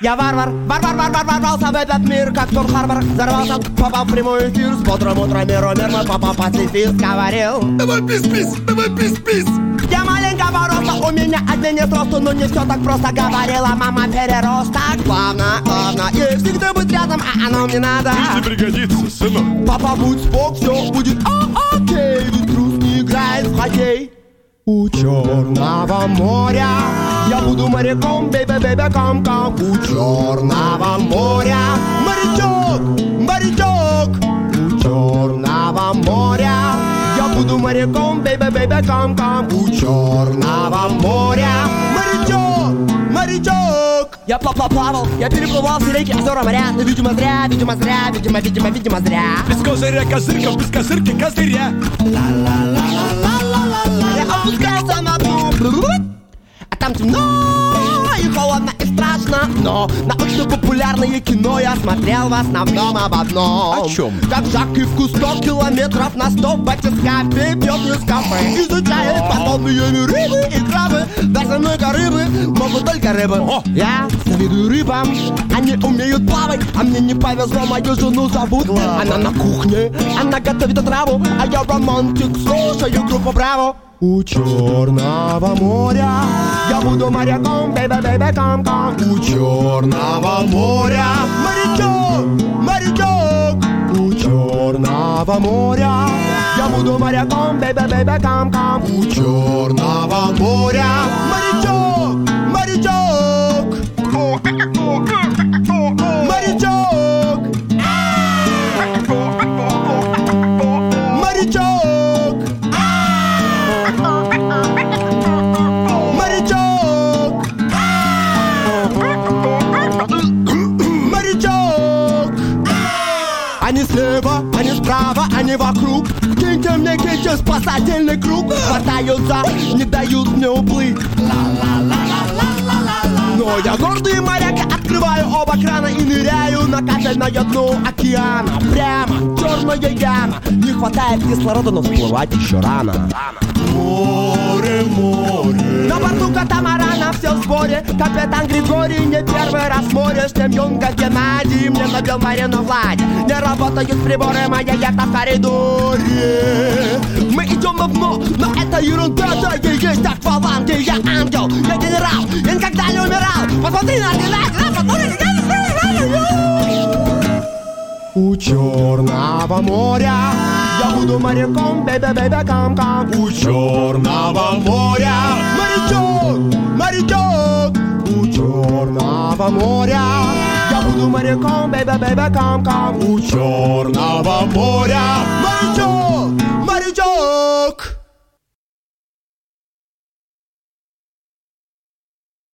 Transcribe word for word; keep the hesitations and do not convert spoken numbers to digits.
Я варвар, варвар, варвар, ворвался в этот мир, как Перл-Харбор взорвался, попал в прямой эфир, с бодрым утром миру мирно, папа пацифист говорил: давай пис-пис, давай пис-пис. Я маленького роста, у меня отменит росту, но не все так просто, говорила мама переросток. Главное, главное, ей всегда быть рядом, а оно мне надо. Жизнь пригодится, сынок. Папа, будь спок, все будет окей, ведь Трус не играет в хоккей. У Черного моря я буду моряком, бейбе, бейбе, кам-кам. У Черного моря морячок, морячок. У Черного моря я буду моряком, бейбе, бейбе, кам-кам. У Черного моря морячок, морячок. Я плавал, я переплывал все реки, озера, моря. Но, видимо, зря, видимо, зря, видимо, видимо, видимо, зря. Без козыря козырька, без козырки козыря. Я опускался на дно, а там темно и холодно и страшно. Но научно-популярное кино я смотрел в основном об одном. О чем? Как Жак и в кустов километров на сто в батискафе пьет нескафе, изучает подобные рыбы и крабы. Даже много рыбы могут только рыбы. О! Я завидую рыбам, они умеют плавать, а мне не повезло, мою жену зовут. Она на кухне, она готовит отраву, а я романтик, слушаю группу Браво. У Черного моря я буду моряком, бейбе, бейбе, кам-кам. У Черного моря морячок, морячок. У Черного моря я буду моряком, бейбе, бейбе, кам-кам. У Черного моря морячок, морячок. Морячок. Морячок. Морячок! Морячок! Они слева, они справа, они вокруг. Киньте мне, киньте спасательный круг. Хватаются, не дают мне уплыть. Но я гордый моряк, открываю оба крана и ныряю на капельное дно океана. Прямо черная яма. Не хватает кислорода, но всплывать еще рано. Море, море. На борту катамарана все в сборе. Капитан Григорий не первый раз в море. Штемьонка Геннадий мне набил Марину гладь. Не работают приборы, моя яхта в коридоре. Мы идем на дно, но это ерунда. Да и есть акваланги, я ангел, я генерал, я никогда не умирал. Посмотри на меня, посмотри на меня. У Черного моря я буду моряком, бейбе, бейбе, кам-кам. У Черного моря морячок, морячок. У Черного моря я буду моряком, бейбе, бейбе, кам-кам. У Черного моря